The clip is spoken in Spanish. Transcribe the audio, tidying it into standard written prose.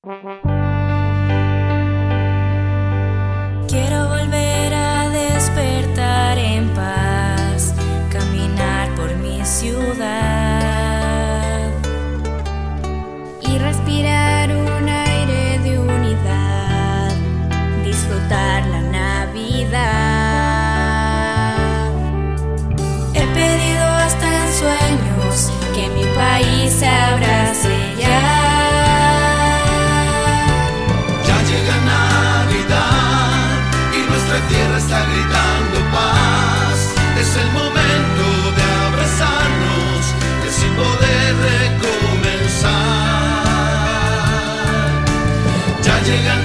Quiero volver a despertar en paz, caminar por mi ciudad y respirar un aire de unidad, disfrutar la Navidad. He pedido hasta en sueños que mi país se abrace ya. La tierra está gritando paz. Es el momento de abrazarnos y así poder recomenzar. Ya llegan